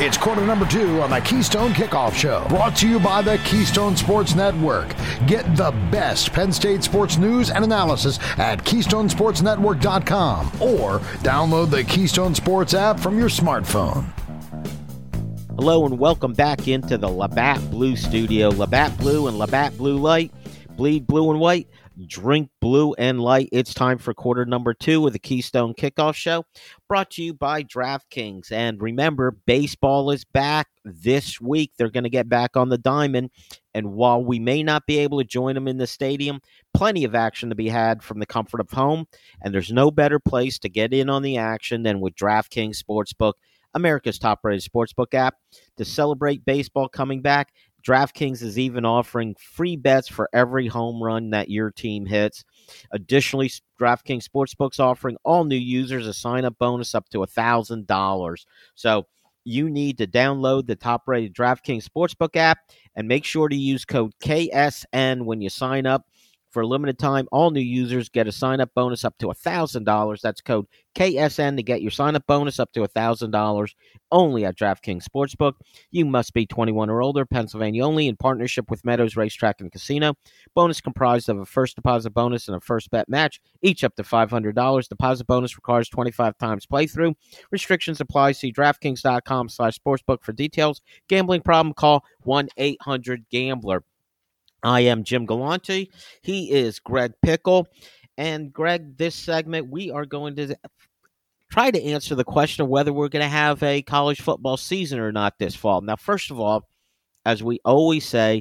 It's quarter number 2 on the Keystone Kickoff Show, brought to you by the Keystone Sports Network. Get the best Penn State sports news and analysis at KeystonesportsNetwork.com or download the Keystone Sports app from your smartphone. Hello and welcome back into the Labatt Blue Studio. Labatt Blue and Labatt Blue Light. Bleed blue and white. Drink blue and light. It's time for quarter number 2 of the Keystone Kickoff Show, brought to you by DraftKings. And remember, baseball is back this week. They're going to get back on the diamond. And while we may not be able to join them in the stadium, plenty of action to be had from the comfort of home. And there's no better place to get in on the action than with DraftKings Sportsbook, America's top-rated sportsbook app. To celebrate baseball coming back, DraftKings is even offering free bets for every home run that your team hits. Additionally, DraftKings Sportsbook's offering all new users a sign-up bonus up to $1,000. So you need to download the top-rated DraftKings Sportsbook app and make sure to use code KSN when you sign up. For a limited time, all new users get a sign-up bonus up to $1,000. That's code KSN to get your sign-up bonus up to $1,000 only at DraftKings Sportsbook. You must be 21 or older, Pennsylvania only, in partnership with Meadows Racetrack and Casino. Bonus comprised of a first deposit bonus and a first bet match, each up to $500. Deposit bonus requires 25 times playthrough. Restrictions apply. See DraftKings.com/sportsbook for details. Gambling problem? Call 1-800-GAMBLER. I am Jim Galante. He is Greg Pickle. And Greg, this segment, we are going to try to answer the question of whether we're going to have a college football season or not this fall. Now, first of all, as we always say,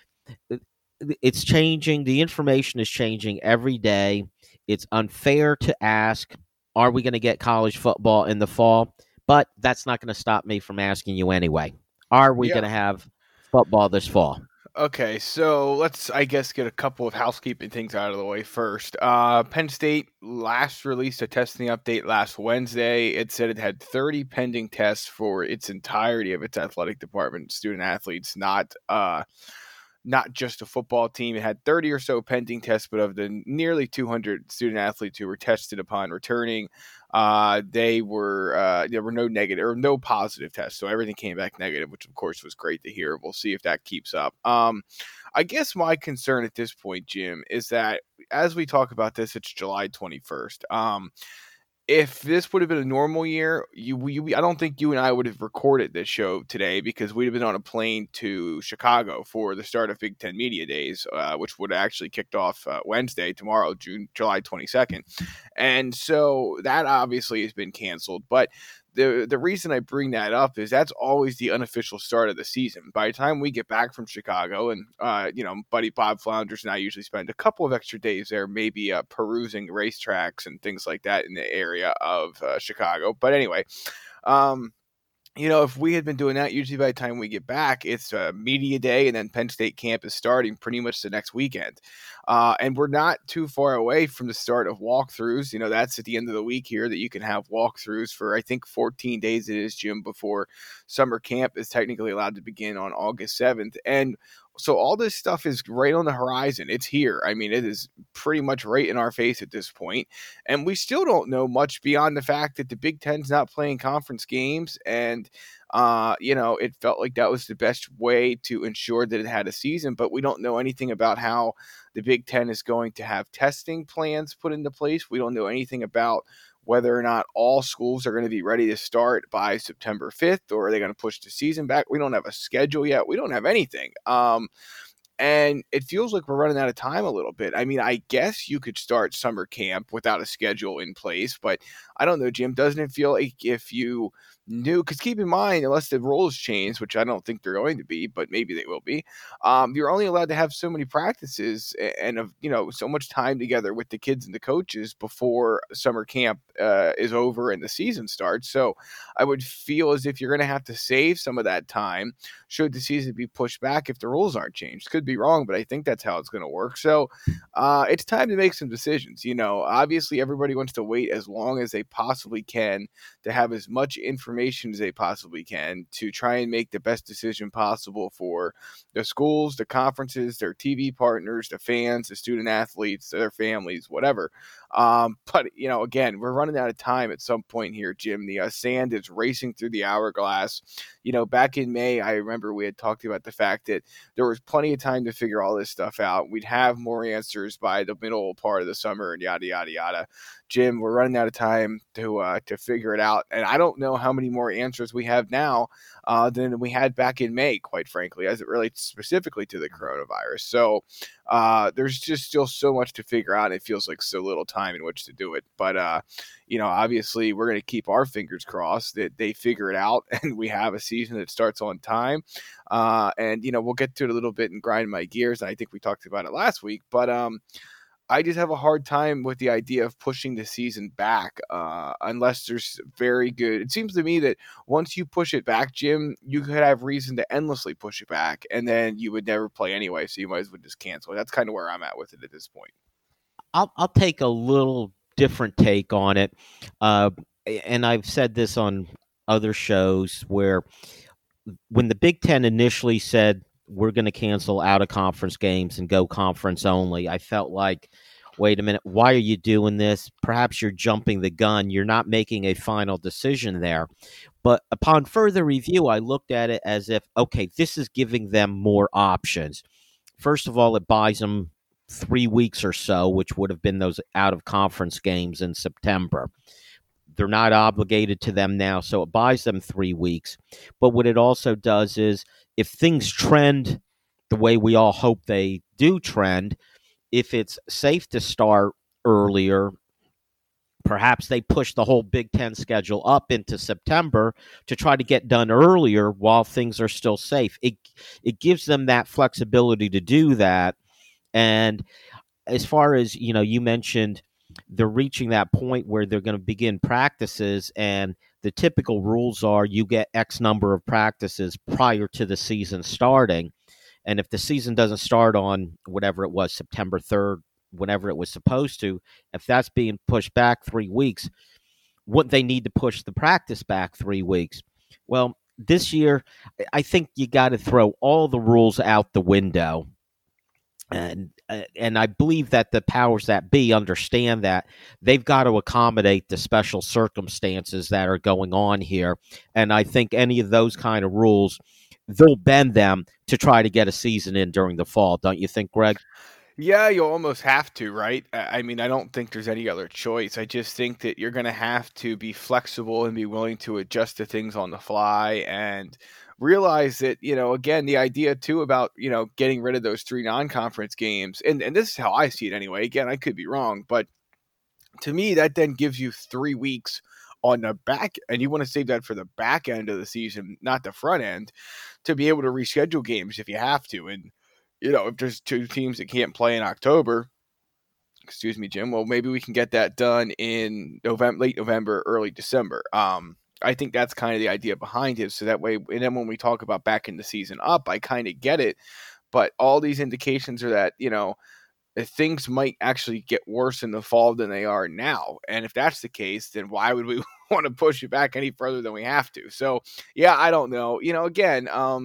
it's changing. The information is changing every day. It's unfair to ask, are we going to get college football in the fall? But that's not going to stop me from asking you anyway. Are we going to have football this fall? Okay, so let's, I guess, get a couple of housekeeping things out of the way first. Penn State last released a testing update last Wednesday. It said it had 30 pending tests for its entirety of its athletic department, student athletes, not just a football team. It had 30 or so pending tests, but of the nearly 200 student athletes who were tested upon returning, there were no negative or no positive tests. So everything came back negative, which of course was great to hear. We'll see if that keeps up. I guess my concern at this point, Jim, is that as we talk about this, it's July 21st. If this would have been a normal year, I don't think you and I would have recorded this show today because we'd have been on a plane to Chicago for the start of Big Ten Media Days, which would have actually kicked off Wednesday, tomorrow, July 22nd. And so that obviously has been canceled. But the reason I bring that up is that's always the unofficial start of the season. By the time we get back from Chicago, and Buddy Bob Flounders and I usually spend a couple of extra days there, maybe perusing racetracks and things like that in the area of Chicago. But anyway, if we had been doing that, usually by the time we get back, it's media day, and then Penn State camp is starting pretty much the next weekend. And we're not too far away from the start of walkthroughs. That's at the end of the week here that you can have walkthroughs for, I think, 14 days it is, Jim, before summer camp is technically allowed to begin on August 7th. And so all this stuff is right on the horizon. It's here. I mean, it is pretty much right in our face at this point. And we still don't know much beyond the fact that the Big Ten's not playing conference games. And, it felt like that was the best way to ensure that it had a season. But we don't know anything about how the Big Ten is going to have testing plans put into place. We don't know anything about whether or not all schools are going to be ready to start by September 5th, or are they going to push the season back? We don't have a schedule yet. We don't have anything. And it feels like we're running out of time a little bit. I mean, I guess you could start summer camp without a schedule in place, but I don't know, Jim, doesn't it feel like if you knew, because keep in mind, unless the rules change, which I don't think they're going to be, but maybe they will be, you're only allowed to have so many practices and so much time together with the kids and the coaches before summer camp is over and the season starts. So I would feel as if you're going to have to save some of that time should the season be pushed back if the rules aren't changed. Could be wrong, but I think that's how it's going to work. So it's time to make some decisions. Obviously everybody wants to wait as long as they possibly can to have as much information as they possibly can to try and make the best decision possible for the schools, the conferences, their TV partners, the fans, the student athletes, their families, whatever. But, again, we're running out of time at some point here, Jim. The sand is racing through the hourglass. Back in May, I remember we had talked about the fact that there was plenty of time to figure all this stuff out. We'd have more answers by the middle part of the summer and yada, yada, yada. Jim, we're running out of time to figure it out. And I don't know how many more answers we have now than we had back in May, quite frankly, as it relates specifically to the coronavirus. So there's just still so much to figure out. And it feels like so little time in which to do it. But, obviously we're going to keep our fingers crossed that they figure it out and we have a season that starts on time. And we'll get to it a little bit and grind my gears. And I think we talked about it last week, but I just have a hard time with the idea of pushing the season back unless there's very good. It seems to me that once you push it back, Jim, you could have reason to endlessly push it back, and then you would never play anyway, so you might as well just cancel it. That's kind of where I'm at with it at this point. I'll take a little different take on it, and I've said this on other shows where when the Big Ten initially said we're going to cancel out-of-conference games and go conference only, I felt like, wait a minute, why are you doing this? Perhaps you're jumping the gun. You're not making a final decision there. But upon further review, I looked at it as if, okay, this is giving them more options. First of all, it buys them 3 weeks or so, which would have been those out-of-conference games in September. They're not obligated to them now, so it buys them 3 weeks. But what it also does is, if things trend the way we all hope they do trend, if it's safe to start earlier, perhaps they push the whole Big Ten schedule up into September to try to get done earlier while things are still safe. It gives them that flexibility to do that. And as far as, you mentioned, they're reaching that point where they're going to begin practices, and the typical rules are you get X number of practices prior to the season starting. And if the season doesn't start on whatever it was, September 3rd, whenever it was supposed to, if that's being pushed back 3 weeks, wouldn't they need to push the practice back 3 weeks? Well, this year, I think you got to throw all the rules out the window. And I believe that the powers that be understand that they've got to accommodate the special circumstances that are going on here. And I think any of those kind of rules, they'll bend them to try to get a season in during the fall. Don't you think, Greg? Yeah, you'll almost have to, right? I mean, I don't think there's any other choice. I just think that you're going to have to be flexible and be willing to adjust to things on the fly and realize that, again, the idea too about, getting rid of those 3 non-conference games, and this is how I see it anyway. Again, I could be wrong, but to me, that then gives you 3 weeks on the back, and you want to save that for the back end of the season, not the front end, to be able to reschedule games if you have to. And, if there's 2 teams that can't play in October, excuse me, Jim, well, maybe we can get that done in November, late November, early December. I think that's kind of the idea behind it. So that way, and then when we talk about backing the season up, I kind of get it. But all these indications are that, things might actually get worse in the fall than they are now. And if that's the case, then why would we want to push it back any further than we have to? So, yeah, I don't know. Again,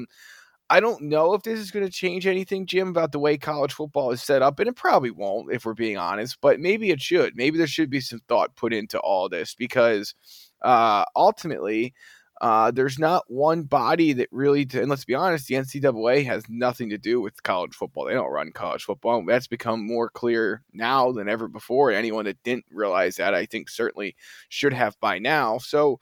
I don't know if this is going to change anything, Jim, about the way college football is set up, and it probably won't, if we're being honest, but maybe it should. Maybe there should be some thought put into all this, because ultimately, there's not one body that really, and let's be honest, the NCAA has nothing to do with college football. They don't run college football. That's become more clear now than ever before. Anyone that didn't realize that, I think, certainly should have by now. So,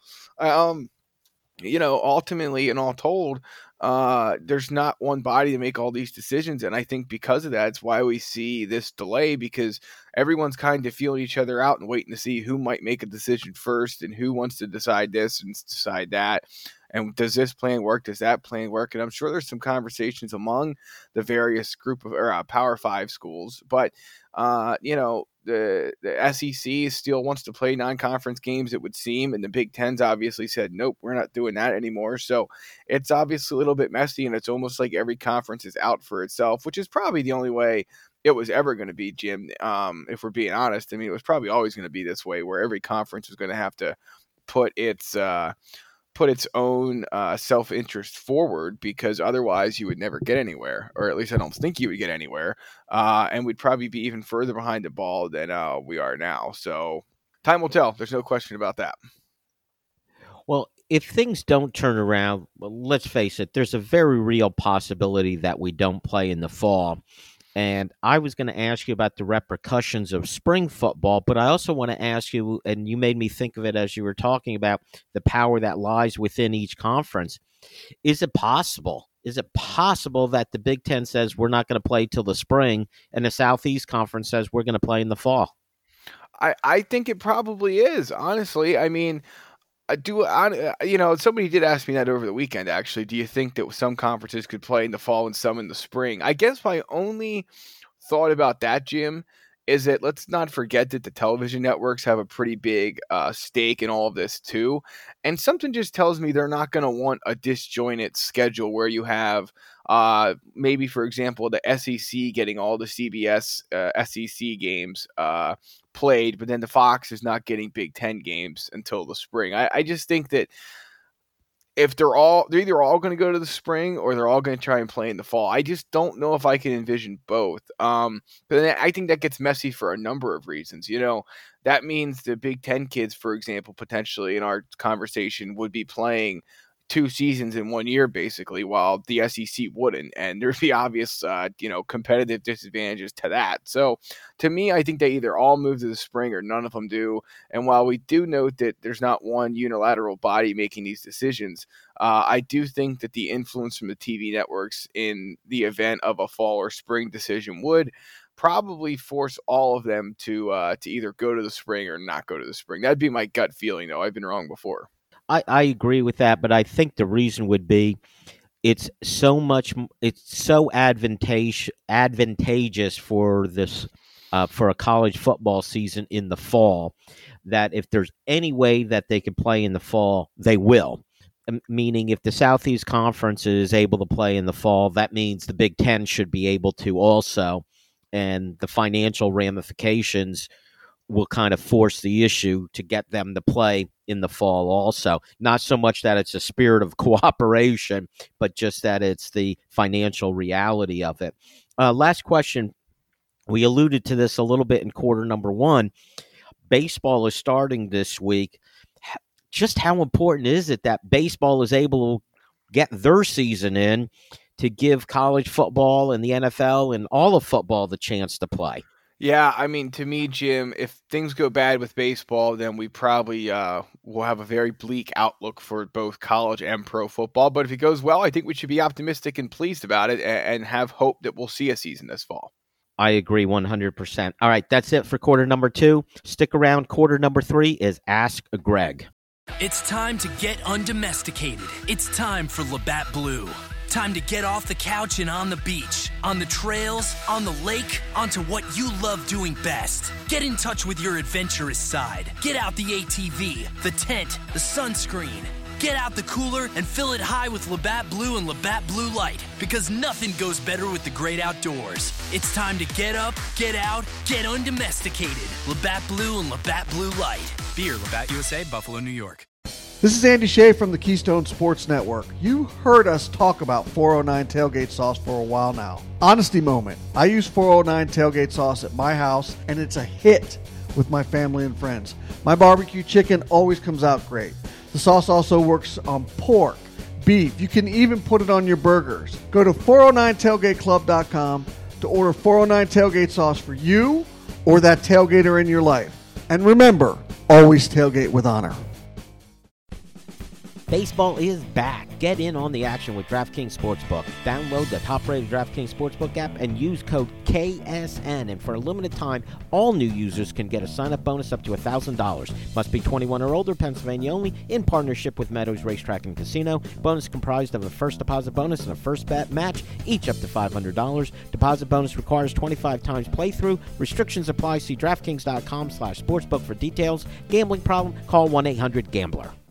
ultimately, and all told, there's not one body to make all these decisions. And I think because of that, it's why we see this delay, because everyone's kind of feeling each other out and waiting to see who might make a decision first and who wants to decide this and decide that. And does this plan work? Does that plan work? And I'm sure there's some conversations among the various group of Power 5 schools, but the SEC still wants to play non-conference games, it would seem, and the Big Ten's obviously said, nope, we're not doing that anymore. So it's obviously a little bit messy, and it's almost like every conference is out for itself, which is probably the only way it was ever going to be, Jim. If we're being honest, I mean, it was probably always going to be this way, where every conference was going to have to put its put its own self-interest forward, because otherwise you would never get anywhere, or at least I don't think you would get anywhere, and we'd probably be even further behind the ball than we are now. So time will tell. There's no question about that. Well, if things don't turn around, let's face it, there's a very real possibility that we don't play in the fall. And I was going to ask you about the repercussions of spring football, but I also want to ask you, and you made me think of it as you were talking about the power that lies within each conference. Is it possible? Is it possible that the Big Ten says we're not going to play till the spring, and the Southeast Conference says we're going to play in the fall? I think it probably is, honestly. I mean, somebody did ask me that over the weekend, actually. Do you think that some conferences could play in the fall and some in the spring? I guess my only thought about that, Jim, is that let's not forget that the television networks have a pretty big stake in all of this too. And something just tells me they're not going to want a disjointed schedule where you have maybe, for example, the SEC getting all the CBS SEC games played, but then the Fox is not getting Big Ten games until the spring. I just think that if they're either all going to go to the spring or they're all going to try and play in the fall. I just don't know if I can envision both. But then I think that gets messy for a number of reasons. That means the Big Ten kids, for example, potentially in our conversation would be playing 2 seasons in 1 year, basically, while the SEC wouldn't. And there's the obvious, competitive disadvantages to that. So to me, I think they either all move to the spring or none of them do. And while we do note that there's not one unilateral body making these decisions, I do think that the influence from the TV networks in the event of a fall or spring decision would probably force all of them to either go to the spring or not go to the spring. That'd be my gut feeling, though. I've been wrong before. I agree with that, but I think the reason would be it's so advantageous for this for a college football season in the fall that if there's any way that they can play in the fall, they will. Meaning, if the Southeast Conference is able to play in the fall, that means the Big Ten should be able to also, and the financial ramifications will kind of force the issue to get them to play in the fall also. Not so much that it's a spirit of cooperation, but just that it's the financial reality of it. Last question. We alluded to this a little bit in quarter number 1. Baseball is starting this week. Just how important is it that baseball is able to get their season in to give college football and the NFL and all of football the chance to play? Yeah, I mean, to me, Jim, if things go bad with baseball, then we probably will have a very bleak outlook for both college and pro football. But if it goes well, I think we should be optimistic and pleased about it and have hope that we'll see a season this fall. I agree 100%. All right, that's it for quarter number 2. Stick around. Quarter number 3 is Ask Greg. It's time to get undomesticated. It's time for Labatt Blue. Time to get off the couch and on the beach, on the trails, on the lake, onto what you love doing best. Get in touch with your adventurous side. Get out the ATV, the tent, the sunscreen. Get out the cooler and fill it high with Labatt Blue and Labatt Blue Light, because nothing goes better with the great outdoors. It's time to get up, get out, get undomesticated. Labatt Blue and Labatt Blue Light. Beer, Labatt USA, Buffalo, New York. This is Andy Shea from the Keystone Sports Network. You heard us talk about 409 tailgate sauce for a while now. Honesty moment. I use 409 tailgate sauce at my house, and it's a hit with my family and friends. My barbecue chicken always comes out great. The sauce also works on pork, beef. You can even put it on your burgers. Go to 409tailgateclub.com to order 409 tailgate sauce for you or that tailgater in your life. And remember, always tailgate with honor. Baseball is back. Get in on the action with DraftKings Sportsbook. Download the top-rated DraftKings Sportsbook app and use code KSN. And for a limited time, all new users can get a sign-up bonus up to $1,000. Must be 21 or older, Pennsylvania only, in partnership with Meadows Racetrack and Casino. Bonus comprised of a first deposit bonus and a first bet match, each up to $500. Deposit bonus requires 25 times playthrough. Restrictions apply. See DraftKings.com/sportsbook for details. Gambling problem? Call 1-800-GAMBLER.